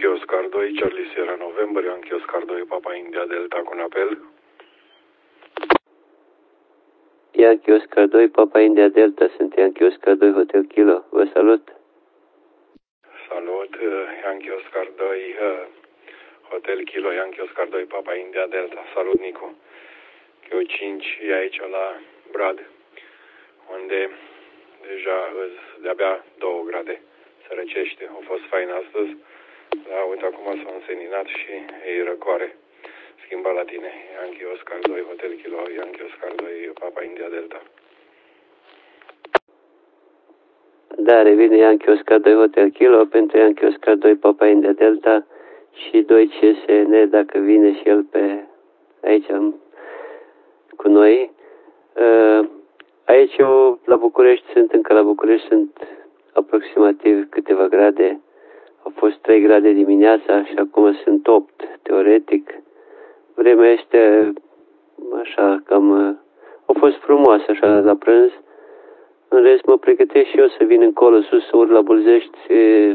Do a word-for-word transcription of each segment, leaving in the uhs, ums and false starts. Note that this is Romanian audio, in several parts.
Yankee Oscar doi, Charlie Sierra November, Yankee Oscar doi, Papa India Delta cu un apel. Yankee Oscar doi, Papa India Delta, sunt Yankee Oscar doi, Hotel Kilo. Vă salut. Salut, Yankee Oscar doi, Hotel Kilo, Yankee Oscar doi, Papa India Delta. Salut, Nicu. Q cinci e aici la Brad, unde deja îți de-abia două grade. Se răcește. A fost fain astăzi, dar uite acum s-a înseninat și e răcoare. Schimba la tine. Yankee Oscar doi, Hotel Kilo, Yankee Oscar doi, Papa India Delta. Da, revine Yankee Oscar doi, Hotel Kilo pentru Yankee Oscar doi, Papa India Delta și doi C S N, dacă vine și el pe aici cu noi. Aici eu, la București, sunt încă la București, sunt aproximativ câteva grade. Au fost trei grade dimineața și acum sunt opt, teoretic. Vremea este așa, cam... A fost frumoasă așa la prânz. În rest mă pregătesc și eu să vin încolo sus, să urc la Bulzești, e,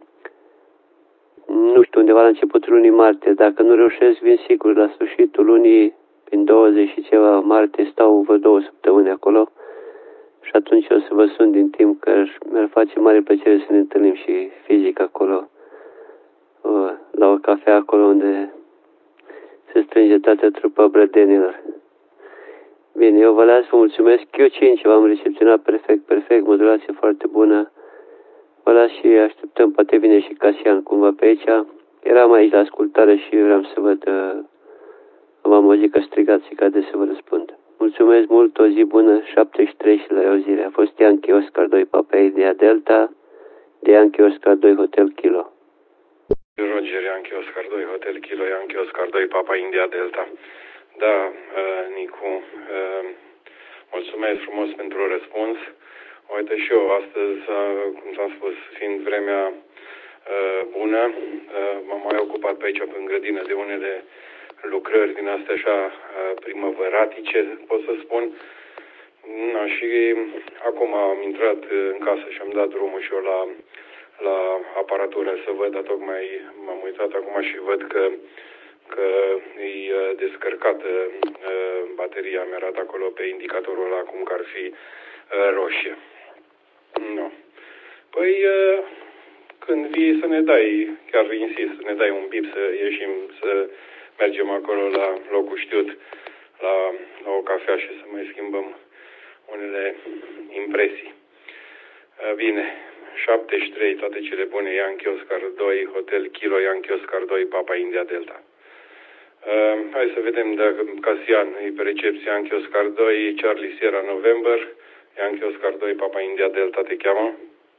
nu știu, undeva la începutul lunii martie. Dacă nu reușesc, vin sigur la sfârșitul lunii, prin douăzeci și ceva martie, stau vă două săptămâni acolo. Și atunci o să vă sun din timp, că mi-ar face mare plăcere să ne întâlnim și fizic acolo, la o cafea acolo unde se strânge toată trupa brădenilor. Bine, eu vă las, vă mulțumesc. Q cinci, v-am recepționat perfect, perfect, modulație foarte bună. Vă las și așteptăm, poate vine și Casian cumva pe aici. Eram aici la ascultare și vreau să văd, v-am auzit că strigați și cade să vă răspund. Mulțumesc mult, o zi bună, șaptezeci și trei și la reauzire. A fost Yankee Oscar doi, Papa India Delta, de Yankee Oscar doi, Hotel Kilo. Roger, Yankee Oscar doi, Hotel Kilo, Yankee Oscar doi, Papa India Delta. Da, uh, Nicu, uh, mulțumesc frumos pentru răspuns. Uite și eu astăzi, uh, cum s-am spus, fiind vremea uh, bună, uh, m-am mai ocupat pe aici, în grădină, de unele lucrări din astea așa uh, primăvăratice, pot să spun. Na, și acum am intrat în casă și am dat drumul și eu la, la aparatură să văd, dar tocmai m-am uitat acum și văd că că e descărcată bateria, mi arată acolo pe indicatorul ăla cum că ar fi roșie. Nu. Păi când vii să ne dai, chiar insist, să ne dai un bip, să ieșim, să mergem acolo la locul știut, la, la o cafea și să mai schimbăm unele impresii. Bine, șaptezeci și trei, toate cele bune, Yankee Oscar doi, Hotel Kilo, Yankee Oscar doi, Papa India Delta. Uh, hai să vedem dacă Casian e pe recepție. Yankee Oscar doi, Charlie Sierra November, Yankee Oscar doi, Papa India Delta, te cheamă?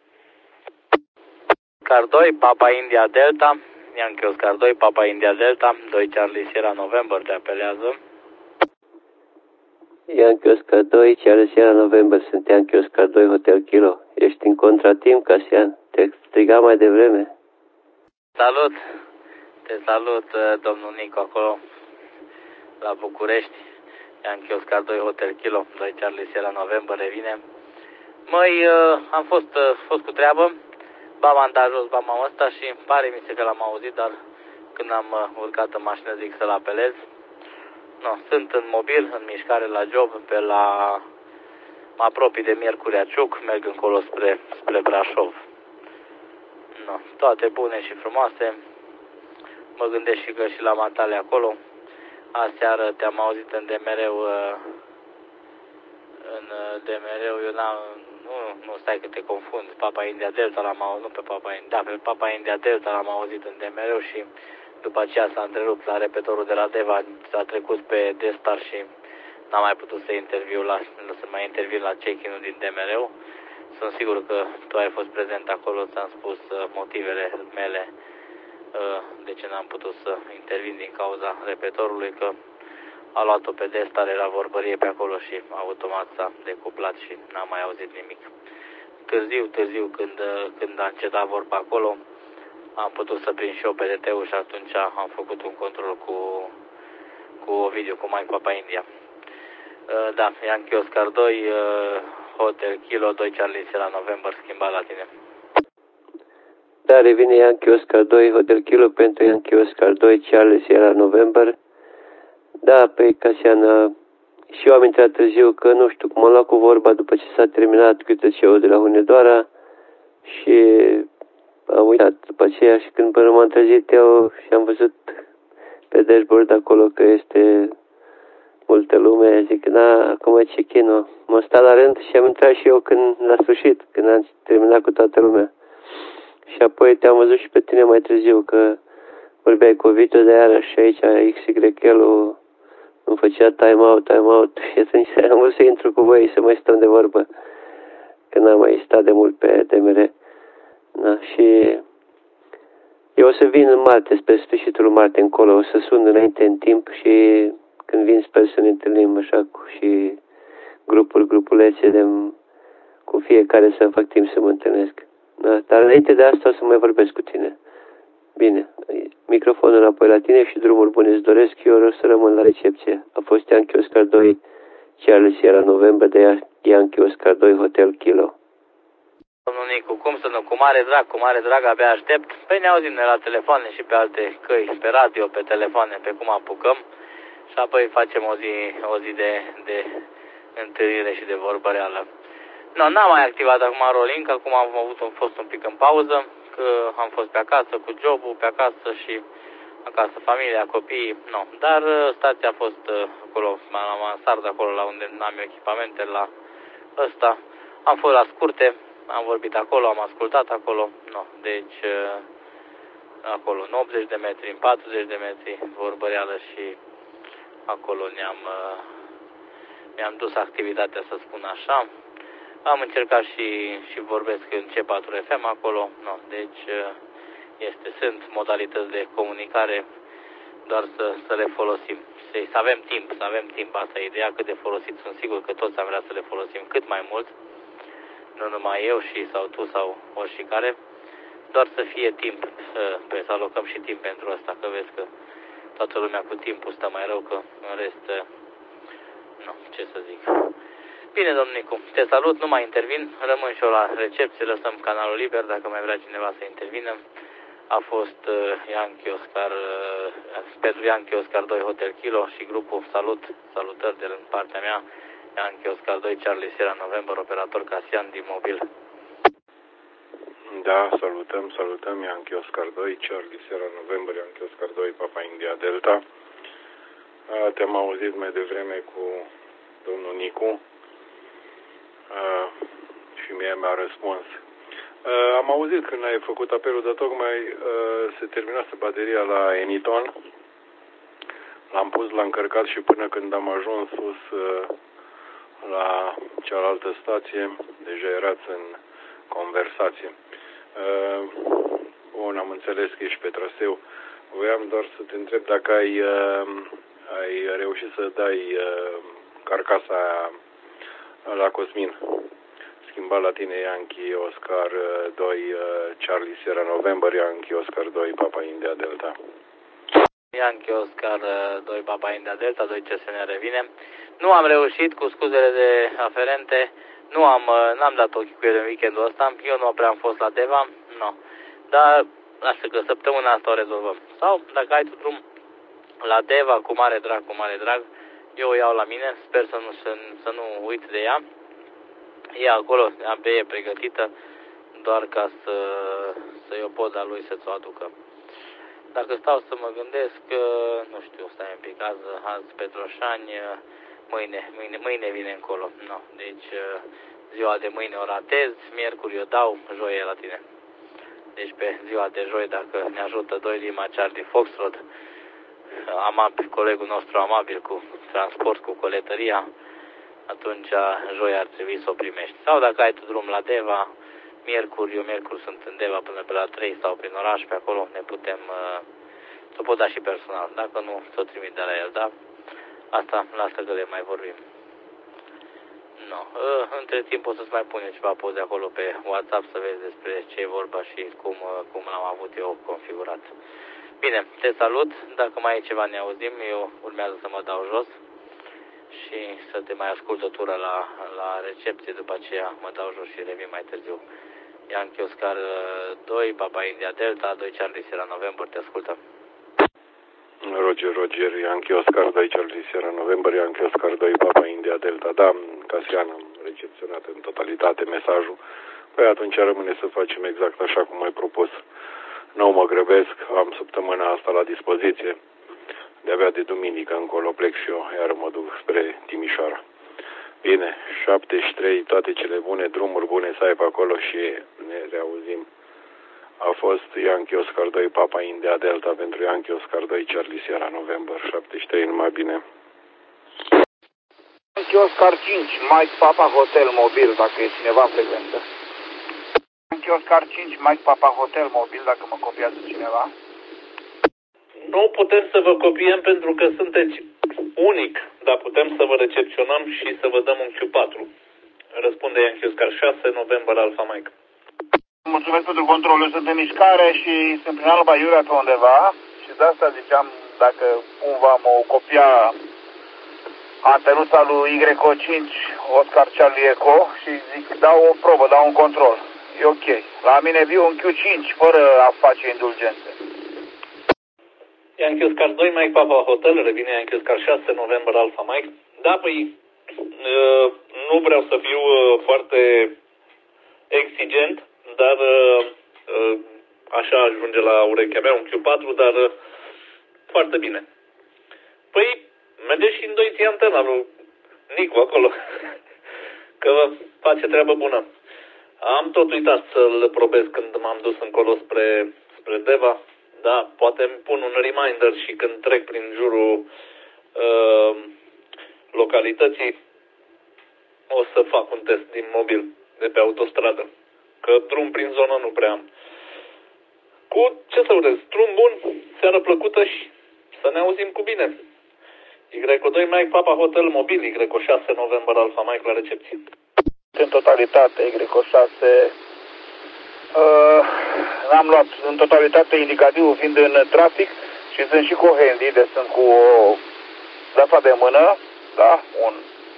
Oscar doi, Papa India Delta, Yankee Oscar doi, Papa India Delta, doi Charlie Sierra November te apelează. Yankee Oscar doi, Charlie Sierra November, sunt Yankee Oscar doi, Hotel Kilo. Ești în contratimp, Casian, te striga mai devreme. Salut! Te salut, domnul Nicu, acolo, la București, Yankee Oscar doi, Hotel Kilo, doi Charlie Sierra November, revine. Măi, am fost, fost cu treabă, ba m-am dat jos, ba m-am ăsta și îmi pare mi se că l-am auzit, dar când am urcat în mașină zic să-l apelez. No, sunt în mobil, în mișcare la job, pe la... mă apropii de Miercurea Ciuc, merg încolo spre, spre Brașov. No, toate bune și frumoase. Mă gândesc și că și la matale acolo. Aseară te-am auzit în D M R-ul, în D M R-ul, eu n-am, nu, nu, stai că te confund, Papa India Delta l-am auzit, nu pe Papa India, da, pe Papa India Delta l-am auzit în D M R-ul și după aceea s-a întrerupt la repetorul de la Deva, s-a trecut pe Destar și n-am mai putut să interviu la, să mai interviu la check-in-ul din D M R-ul. Sunt sigur că tu ai fost prezent acolo, ți-am spus motivele mele de ce n-am putut să intervin din cauza repetorului, că a luat-o pe Destar, era vorbărie pe acolo și automat s-a decuplat și n-am mai auzit nimic. Târziu, târziu, când, când a încetat vorba acolo, am putut să prind și eu P D T-ul și atunci am făcut un control cu, cu Ovidiu, cu Mike Papa India. Da, Yankee Oscar doi, Hotel Kilo, doi Charlie Sierra November, schimbat la tine. Da, revine Yankee Oscar doi, Hotel Kilo pentru Yankee Oscar doi, Charlie Sierra November. Da, pe Casian, și eu am intrat târziu că nu știu cum am luat cu vorba după ce s-a terminat cu tăceul de la Hunedoara și am uitat după aceea și când până m-am trezit eu și am văzut pe dashboard acolo că este multă lume, zic, na, acum ce chino. M-am stat la rând și am intrat și eu când, la sfârșit, când am terminat cu toată lumea. Și apoi te-am văzut și pe tine mai târziu, că vorbeai cu Vito de iară și aici X Y L-ul îmi făcea time-out, time-out și atunci am vrut să intru cu voi să mai stăm de vorbă, că n-am mai stat de mult pe D M R. Da, și eu o să vin în martie, spre sfârșitul martie încolo, o să sun înainte în timp și când vin sper să ne întâlnim așa cu și grupuri, grupulețe, de, cu fiecare să fac timp să mă întâlnesc. Da, dar înainte de asta o să mai vorbesc cu tine. Bine, microfonul înapoi la tine și drumuri bune îți doresc, eu o să rămân la recepție. A fost Yankee Oscar doi, Charlie Sierra November de Yankee Oscar doi, Hotel Kilo. Domnul Nicu, cum să nu, cu mare drag, cu mare drag abia aștept. Păi ne auzim noi la telefoane și pe alte căi, pe radio, pe telefoane, pe cum apucăm. Și apoi facem o zi, o zi de, de întâlnire și de vorbă reală. Nu, n-am mai activat acum Rolling, acum am avut un, fost un pic în pauză, că am fost pe acasă cu jobul, pe acasă și acasă, familia, copiii, nu. Dar stația a fost acolo, la mansardă, acolo la unde am eu echipamente, la ăsta. Am fost la scurte, am vorbit acolo, am ascultat acolo, nu. Deci, acolo, în optzeci de metri, în patruzeci de metri, vorbă reală și acolo ne-am mi-am dus activitatea, să spun așa. Am încercat și, și vorbesc în C patru F M acolo, no, deci este, sunt modalități de comunicare, doar să, să le folosim, să, să avem timp, să avem timp, asta e ideea, cât de folosit, sunt sigur că toți am vrea să le folosim cât mai mult, nu numai eu și sau tu sau oricare, doar să fie timp, să, să alocăm și timp pentru asta, că vezi că toată lumea cu timpul stă mai rău, că în rest, nu, ce să zic. Bine, domnul Nicu, te salut, nu mai intervin, rămân și eu la recepție, lăsăm canalul liber dacă mai vrea cineva să intervină. A fost uh, Yankee Oscar, uh, pentru Yankee Oscar doi Hotel Kilo și grupul, salut, salutări de partea mea, Yankee Oscar doi Charlie Sierra November, operator Casian din mobil. Da, salutăm, salutăm Yankee Oscar doi, Charlie Sierra November, Yankee Oscar doi, Papa India Delta. Te-am auzit mai devreme cu domnul Nicu. Uh, și mie mi-a răspuns. Uh, am auzit când ai făcut apelul, dar tocmai uh, se terminase bateria la Eniton. L-am pus, l-am încărcat și până când am ajuns sus uh, la cealaltă stație, deja erați în conversație. Uh, bun, am înțeles că ești pe traseu. Voiam doar să te întreb dacă ai, uh, ai reușit să dai uh, carcasa aia la Cosmin. Schimbat la tine Yankee Oscar doi, Charlie Sierra November, Yankee Oscar doi, Papa India Delta. Yankee Oscar doi, Papa India Delta, doi C S N revine. Nu am reușit, cu scuzele de aferente, nu am, n-am dat ochii cu el în weekendul ăsta, eu nu prea am fost la Deva, nu. Dar, așa că săptămâna asta o rezolvăm. Sau, dacă ai tu drum la Deva, cu mare drag, cu mare drag, eu o iau la mine, sper să nu, să, să nu uit de ea. E acolo, abia e pregătită, doar ca să, să-i o pot da lui să-ți o aducă. Dacă stau să mă gândesc, nu știu, stai un pic, azi, azi Petroșani, mâine, mâine, mâine vine încolo. No. Deci ziua de mâine o ratez, miercuri o dau, joi e la tine. Deci pe ziua de joi, dacă ne ajută doi Lima Charlie Foxtrot, amabil, colegul nostru amabil cu transport, cu coletăria, atunci joi ar trebui să o primești. Sau dacă ai tu drum la Deva, miercuri, eu miercuri sunt în Deva până pe la trei sau prin oraș, pe acolo ne putem, uh, să pot da și personal, dacă nu, să o trimit de la el, da? Asta, lasă că le mai vorbim. No. Uh, între timp o să-ți mai pun eu ceva poze acolo pe WhatsApp să vezi despre ce e vorba și cum, uh, cum l-am avut eu configurat. Bine, te salut, dacă mai e ceva ne auzim, eu urmează să mă dau jos și să te mai ascult o tură la, la recepție, după aceea mă dau jos și revin mai târziu. Yankee Oscar doi, Papa India Delta, doi Charlie Sierra November, te ascultăm. Roger, Roger, Yankee Oscar doi, Charlie Sierra November, Yankee Oscar doi, Papa India Delta. Da, Casian, am recepționat în totalitate mesajul. Păi atunci rămâne să facem exact așa cum ai propus. Nu mă grăbesc, am săptămâna asta la dispoziție. De-abia de duminică încolo plec și eu, iar mă duc spre Timișoara. Bine, șaptezeci și trei, toate cele bune, drumuri bune să ai pe acolo și ne reauzim. A fost Yankee Oscar doi, Papa India Delta pentru Yankee Oscar doi, Charlie Sierra November, șaptezeci și trei, numai bine. Yankee Oscar cinci, Mike Papa Hotel Mobil, dacă e cineva prezentă. Yankee Oscar cinci, Mike Papa Hotel Mobil, dacă mă copiază cineva. Nu putem să vă copiem pentru că sunteți unic, dar putem să vă recepționăm și să vă dăm un Q patru. Răspunde Yankee Oscar șase, November Alpha Mike. Mulțumesc pentru control, eu sunt în mișcare și sunt prin Alba Iulia pe undeva și de asta ziceam dacă cumva mă copia antenuța lui Y O cinci, Oscar Charlie Echo și zic dau o probă, dau un control. E ok. La mine viu un Q cinci fără a face indulgențe. Yankee Oscar doi, Mike Papa Hotel, revine Yankee Oscar șase, November Alpha Mike. Da, păi nu vreau să fiu foarte exigent, dar așa ajunge la urechea mea un Q patru, dar foarte bine. Păi merge și îndoiți antena lui Nicu acolo, că face treabă bună. Am tot uitat să-l probez când m-am dus încolo spre, spre Deva. Da, poate îmi pun un reminder și când trec prin jurul uh, localității o să fac un test din mobil de pe autostradă. Că drum prin zonă nu prea am. Cu ce să urez? Drum bun, seară plăcută și să ne auzim cu bine. Y O doi, Mike Papa Hotel Mobil, Y O șase, November Alpha Mike la recepție. În totalitate, Y O șase... Uh, am luat în totalitate indicativul fiind în trafic și sunt și cu handy, deci sunt cu o data de mână, da, un...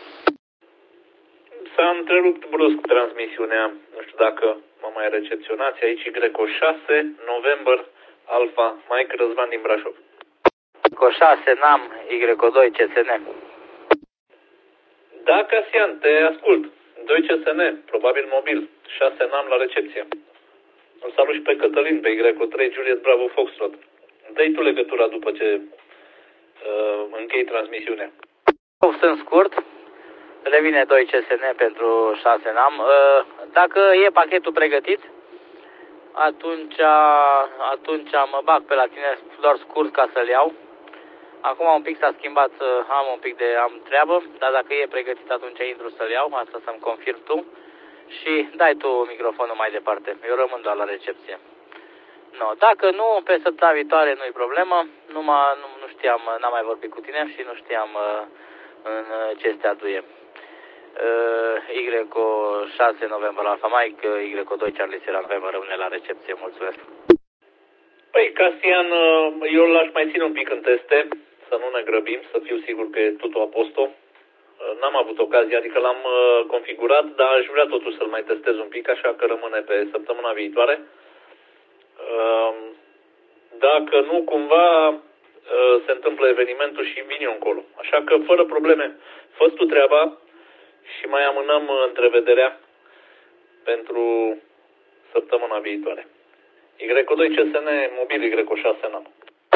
S-a întrerupt brusc transmisiunea, nu știu dacă mă mai recepționați, aici Y O șase, November Alpha Mike, Răzvan din Brașov. Y O șase, N A M, Y O doi, C S N. Da, Casian, te ascult. doi C S N, probabil mobil, șase N A M la recepție. Îl salut și pe Cătălin, pe Y O trei, Juliet Bravo Foxtrot. Dă-i tu legătura după ce uh, închei transmisiunea. Sunt scurt, revine doi C S N pentru șase N A M. Uh, dacă e pachetul pregătit, atunci, atunci mă bag pe la tine doar scurt ca să-l iau. Acum un pic s-a schimbat, am un pic de am treabă, dar dacă e pregătit atunci intru să-l iau, asta să-mi confirm tu. Și dai tu microfonul mai departe, eu rămân doar la recepție. No, dacă nu, pe săptămâna viitoare nu-i problemă, numai nu, nu știam, n-am mai vorbit cu tine și nu știam uh, în ce se aduie. Uh, Y O șase November Alpha Mike, Y O doi Charlie Sierra November rămâne la recepție, mulțumesc. Păi, Casian, eu l-aș mai ține un pic în teste, să nu ne grăbim, să fiu sigur că e totul a posto. N-am avut ocazia, adică l-am uh, configurat, dar aș vrea totuși să-l mai testez un pic, așa că rămâne pe săptămâna viitoare. Uh, dacă nu, cumva uh, se întâmplă evenimentul și vin eu încolo. Așa că, fără probleme, fă tu treaba și mai amânăm întrevederea pentru săptămâna viitoare. Y O doi C S N, mobil Y O șase N A M.